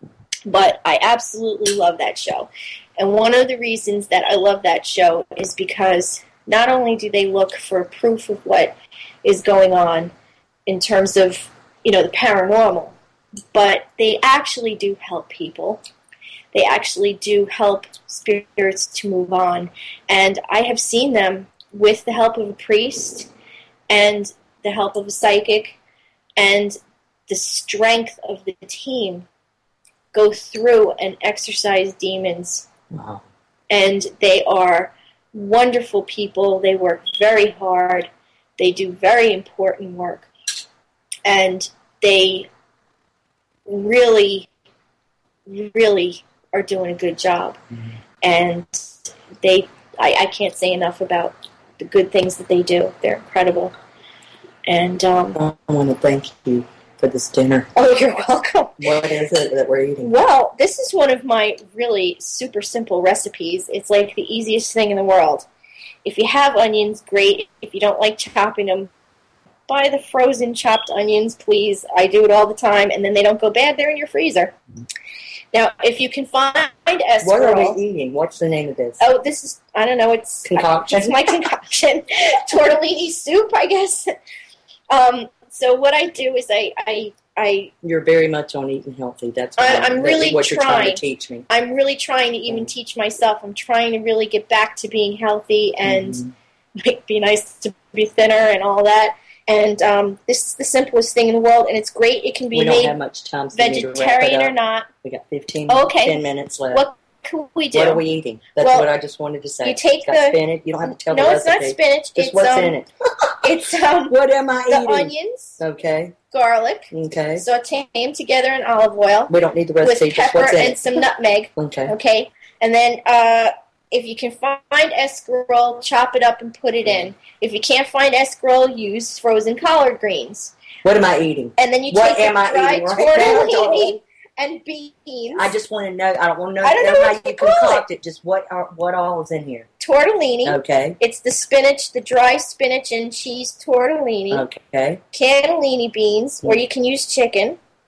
but I absolutely love that show. And one of the reasons that I love that show is because not only do they look for proof of what is going on in terms of, you know, the paranormal, but they actually do help people. They actually do help spirits to move on. And I have seen them with the help of a priest and the help of a psychic and the strength of the team go through and exorcise demons. Wow. And they are wonderful people. They work very hard. They do very important work. And they really, really are doing a good job. Mm-hmm. And they, I, I can't say enough about the good things that they do. They're incredible. And um, I want to thank you for this dinner. Oh, you're welcome. What is it that we're eating? Well, this is one of my really super simple recipes. It's like the easiest thing in the world. If you have onions, great. If you don't like chopping them, buy the frozen chopped onions, please. I do it all the time, and then they don't go bad. They're in your freezer. Mm-hmm. Now, if you can find escarole... What are we eating? What's the name of this? Oh, this is, I don't know, it's... Concoction? It's my concoction. Tortellini soup, I guess. Um, so what I do is I... I, I You're very much on eating healthy. That's what, I, I'm really what trying, you're trying to teach me. I'm really trying to even teach myself. I'm trying to really get back to being healthy and mm-hmm. it'd be nice to be thinner and all that. And um, this is the simplest thing in the world, and it's great. It can be we don't made have much time, so vegetarian or not. We got fifteen, okay. ten minutes left. What can we do? What are we eating? That's well, what I just wanted to say. You take it's got the spinach. You don't have to tell no, the recipe. No, it's not spinach. Just it's, what's um, in it. It's um, what am I the eating? The onions. Okay. Garlic. Okay. Saute them together in olive oil. We don't need the recipe. With pepper what's in and it? some nutmeg. Okay. Okay. And then uh, if you can find escarole, chop it up and put it in. If you can't find escarole, use frozen collard greens. What am I eating? And then you what take am the I dried eating right tortellini and beans. I just want to know. I don't want to know, I don't know, know what how you call concoct it. it. Just what are, what all is in here? Tortellini. Okay. It's the spinach, the dry spinach and cheese tortellini. Okay. Cannellini beans, or you can use chicken.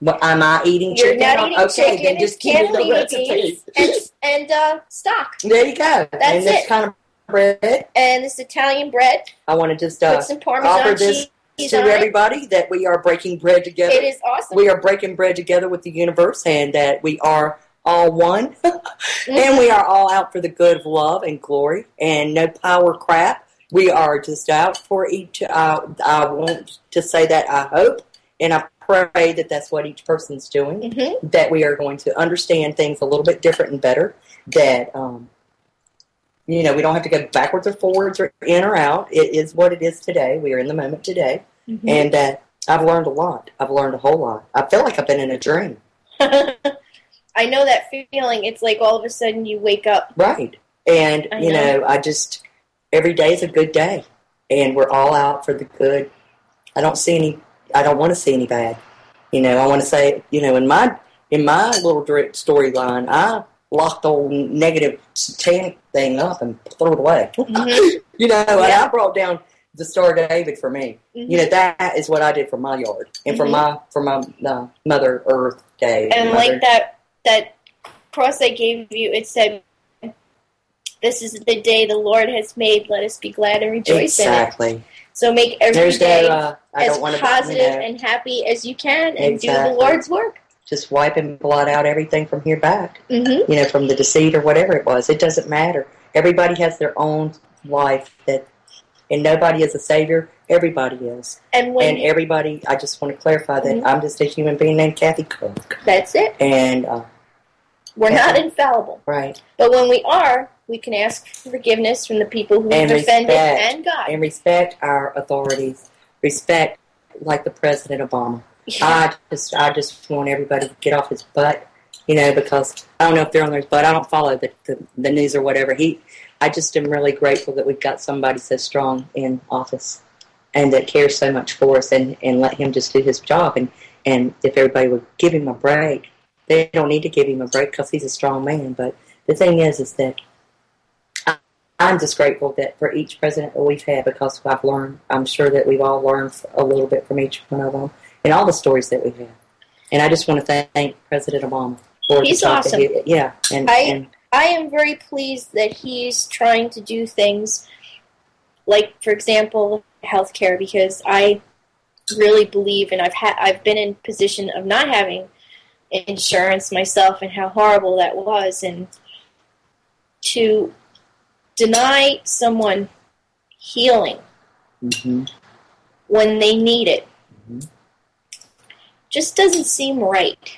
But am I eating You're chicken? not eating okay, chicken then just give me the recipe. and, and uh, stock. There you go. That's and this it. kind of bread. And this Italian bread. I want to just uh, Put some Parmesan offer this cheese to on everybody that we are breaking bread together. It is awesome. We are breaking bread together with the universe, and that we are all one. mm-hmm. And we are all out for the good of love and glory and no power crap. We are just out for each. Uh, I want to say that I hope and I pray that that's what each person's doing, mm-hmm. that we are going to understand things a little bit different and better, that, um, you know, we don't have to go backwards or forwards or in or out. It is what it is today. We are in the moment today. Mm-hmm. And uh, I've learned a lot. I've learned a whole lot. I feel like I've been in a dream. I know that feeling. It's like all of a sudden you wake up. Right. And, I you know. know, I just, every day is a good day. And we're all out for the good. I don't see any, I don't want to see any bad. You know, I want to say, you know, in my in my little storyline, I locked the old negative satanic thing up and threw it away. Mm-hmm. you know, yeah. and I brought down the Star of David for me. Mm-hmm. You know, that is what I did for my yard and mm-hmm. for my for my uh, Mother Earth Day. And Mother. like that that cross I gave you, it said, "This is the day the Lord has made. Let us be glad and rejoice exactly. in it." So make every There's day no, uh, as positive you know, and happy as you can and exactly. do the Lord's work. Just wipe and blot out everything from here back. Mm-hmm. You know, from the deceit or whatever it was. It doesn't matter. Everybody has their own life, that, and nobody is a savior. Everybody is. And, when, and everybody, I just want to clarify that mm-hmm. I'm just a human being named Kathy Cook. That's it. And uh, we're not infallible. Right. But when we are, we can ask for forgiveness from the people who have offended and God. And respect our authorities. Respect, like the President Obama. Yeah. I just I just want everybody to get off his butt, you know, because I don't know if they're on their butt. I don't follow the, the, the news or whatever. He, I just am really grateful that we've got somebody so strong in office and that cares so much for us, and, and let him just do his job. And, and if everybody would give him a break, they don't need to give him a break because he's a strong man. But the thing is, is that I'm just grateful that for each president that we've had, because I've learned, I'm sure that we've all learned a little bit from each one of them and all the stories that we've had. And I just want to thank President Obama for He's awesome. He, yeah. And I, and I am very pleased that he's trying to do things like, for example, healthcare, because I really believe, and I've had, I've been in position of not having insurance myself and how horrible that was, and to deny someone healing mm-hmm. when they need it mm-hmm. just doesn't seem right.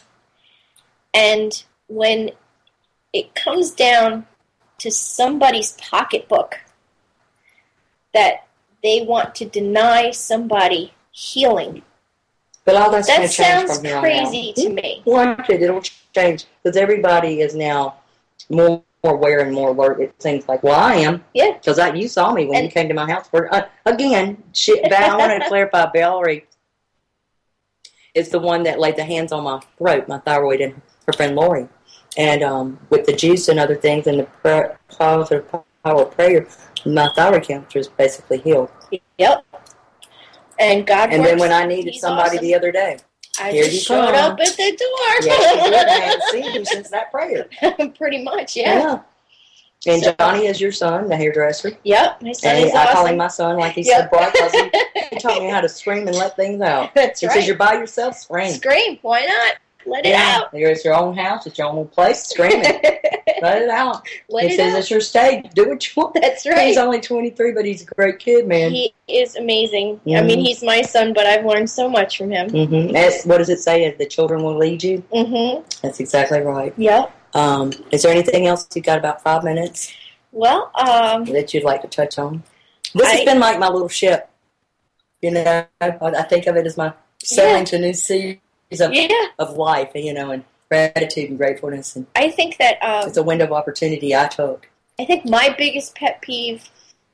And when it comes down to somebody's pocketbook that they want to deny somebody healing, but all that's that sounds from here crazy to me. Watch it, it'll change, because everybody is now more more aware and more alert. It seems like, well, I am. Yeah. Because you saw me when and, you came to my house. For, uh, again, she, I want to clarify, Valerie is the one that laid the hands on my throat, my thyroid, and her friend Lori. And um, with the juice and other things and the prayer, positive power of prayer, my thyroid cancer is basically healed. Yep. And God And works. then when I needed He's somebody awesome. the other day, I Here just you showed come. up at the door. Yes, you did. I haven't seen you since that prayer. Pretty much, yeah. yeah. And So- Johnny is your son, the hairdresser. Yep, my son And is I awesome. call him my son, like he Yep. said, Brock, because he, he taught me how to scream and let things out. That's he right. says, you're by yourself, scream. Scream, why not? Let it yeah. out. It's your own house. It's your own place. Scream it. Let it out. Let he it says, out. it's your stage. Do what you want. That's right. He's only twenty-three, but he's a great kid, man. He is amazing. Mm-hmm. I mean, he's my son, but I've learned so much from him. Mm-hmm. That's, what does it say? The children will lead you? Mm-hmm. That's exactly right. Yep. Um, is there anything else? You've got about five minutes Well, um... that you'd like to touch on? This I, has been like my little ship. You know, I think of it as my sailing yeah. to new seas of, yeah. of life, you know, and gratitude and gratefulness. And I think that... Um, it's a window of opportunity I took. I think my biggest pet peeve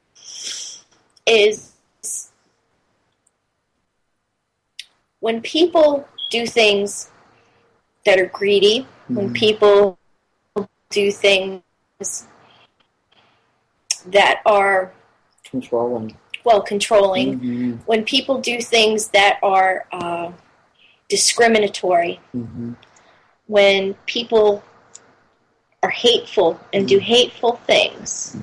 is when people do things that are greedy, mm-hmm. when people do things that are... Controlling. Well, controlling. Mm-hmm. When people do things that are uh, discriminatory, mm-hmm. when people are hateful and do hateful things.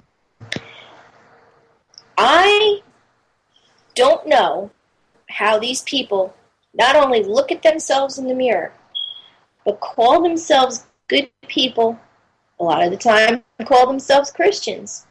I don't know how these people not only look at themselves in the mirror, but call themselves good people, a lot of the time call themselves Christians,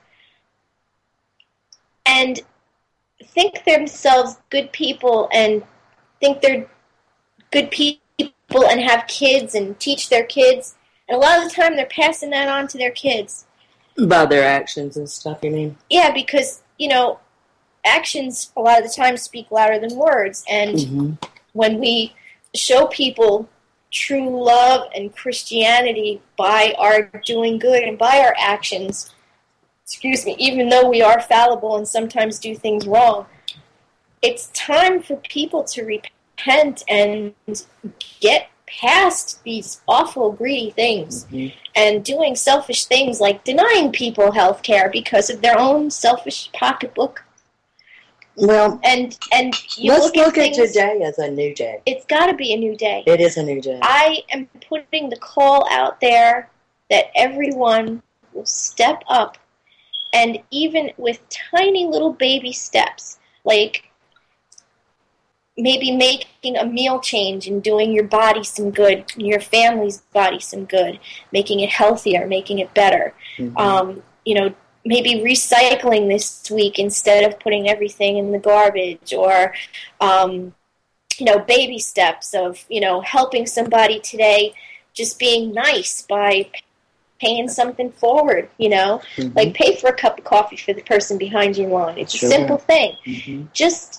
and think themselves good people and think they're good people and have kids and teach their kids. And a lot of the time they're passing that on to their kids. By their actions and stuff, you mean? Yeah, because, you know, actions a lot of the time speak louder than words. And mm-hmm. when we show people true love and Christianity by our doing good and by our actions, excuse me, even though we are fallible and sometimes do things wrong, it's time for people to repent and get past these awful, greedy things mm-hmm. and doing selfish things like denying people health care because of their own selfish pocketbook. Well, and and you let's look, at, look things, at today as a new day. It's got to be a new day. It is a new day. I am putting the call out there that everyone will step up, and even with tiny little baby steps, like maybe making a meal change and doing your body some good, your family's body some good, making it healthier, making it better. Mm-hmm. Um, you know, maybe recycling this week instead of putting everything in the garbage, or, um, you know, baby steps of, you know, helping somebody today, just being nice by paying something forward, you know, mm-hmm. like pay for a cup of coffee for the person behind you in line. It's sure. a simple thing. Mm-hmm. Just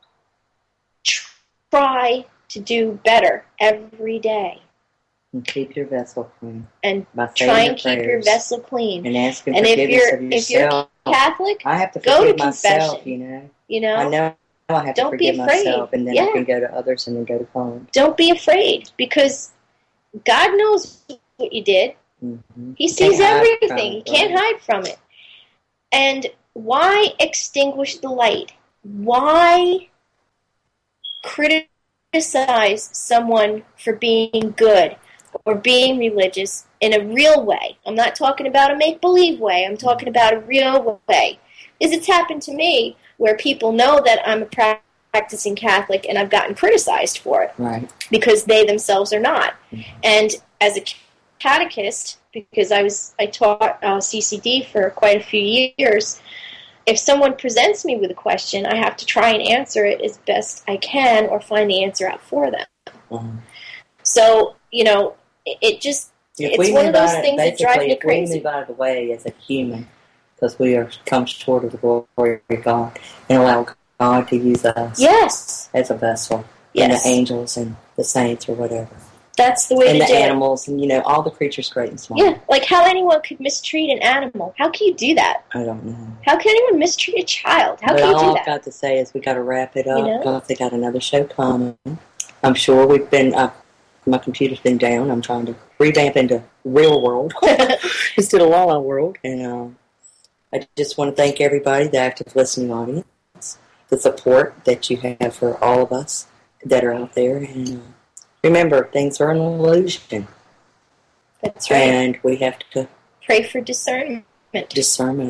try to do better every day. And keep your vessel clean. And By try and keep your vessel clean. And ask and if you're if you're Catholic, I have to go forgive to myself, confession. you know. You know, I know I have Don't to be forgive afraid. myself, and then yeah. I can go to others and then go to God. Don't be afraid, because God knows what you did. Mm-hmm. He sees everything. He it, can't right? hide from it. And why extinguish the light? Why criticize someone for being good or being religious in a real way? I'm not talking about a make-believe way. I'm talking about a real way. Because it's happened to me where people know that I'm a practicing Catholic and I've gotten criticized for it. Right. Because they themselves are not. Mm-hmm. And as a catechist, because I was I taught uh, C C D for quite a few years, if someone presents me with a question, I have to try and answer it as best I can or find the answer out for them. Mm-hmm. So, you know, it, it just, if it's one of those it, things that drive me if crazy. we move out of the way as a human, because we are come short of the glory of God, and allow God to use us yes. as a vessel, yes. and the angels and the saints or whatever. That's the way and to the do animals, it. and you know, all the creatures, great and small. Yeah, like how anyone could mistreat an animal. How can you do that? I don't know. How can anyone mistreat a child? How but can you do all that? I've got to say is we got to wrap it up, You know? because they got another show coming. I'm sure we've been, uh, my computer's been down. I'm trying to revamp into real world instead of la la world. And uh, I just want to thank everybody, the active listening audience, the support that you have for all of us that are out there. And uh, remember, things are an illusion. That's right. And we have to pray for discernment. Discernment.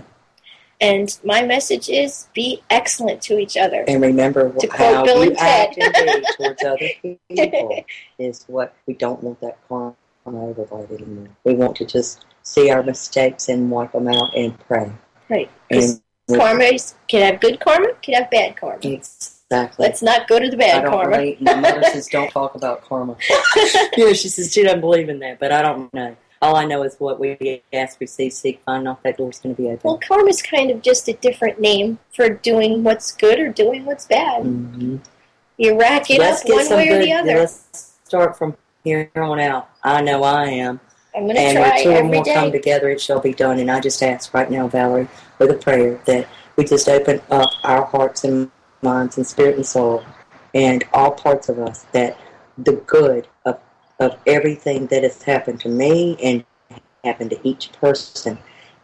And my message is, be excellent to each other. And remember, to how Bill you and Ted. act and be towards other people is what we don't want that karma overload anymore. We want to just see our mistakes and wipe them out and pray. Right. Because karma is, can have good karma, can have bad karma. Exactly. Let's not go to the bad I don't karma. Really, my mother says don't talk about karma. You know, she says she doesn't believe in that, but I don't know. All I know is what we ask, receive, seek, find, knock, that door's going to be open. Well, karma is kind of just a different name for doing what's good or doing what's bad. Mm-hmm. You rack it let's up one way good, or the other. Let's start from here on out. I know I am. I'm going to and try where two or every more day. come together, it shall be done. And I just ask right now, Valerie, with a prayer, that we just open up our hearts and minds and spirit and soul and all parts of us, that the good of, of everything that has happened to me and happened to each person,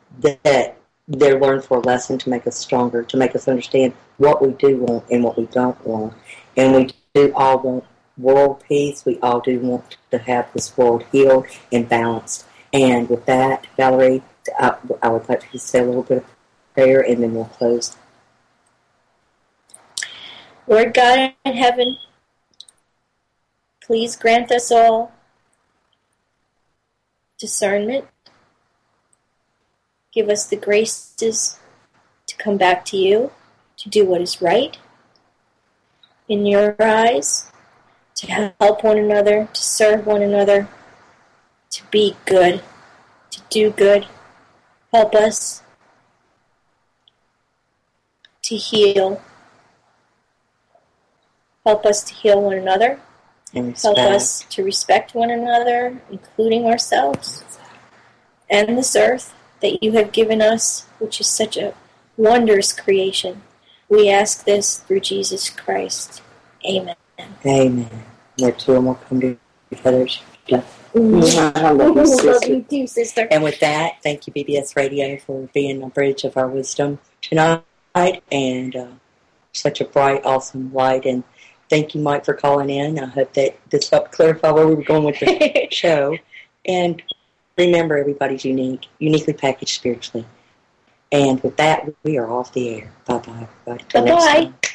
that they're learned for a lesson to make us stronger, to make us understand what we do want and what we don't want. And we do all want world peace. We all do want to have this world healed and balanced. And with that, Valerie, I, I would like to say a little bit of prayer, and then we'll close. Lord God in heaven, please grant us all discernment. Give us the graces to come back to you, to do what is right in your eyes, to help one another, to serve one another, to be good, to do good. Help us to heal. Help us to heal one another. Help us to respect one another, including ourselves, and this earth that you have given us, which is such a wondrous creation. We ask this through Jesus Christ. Amen. Amen. Where two or more come together. Mm-hmm. I love you, sister. Love you too, sister. And with that, thank you, B B S Radio, for being a bridge of our wisdom tonight, and uh, such a bright, awesome light. And thank you, Mike, for calling in. I hope that this helped clarify where we were going with the show. And remember, everybody's unique, uniquely packaged spiritually. And with that, we are off the air. Bye-bye, everybody. Bye-bye.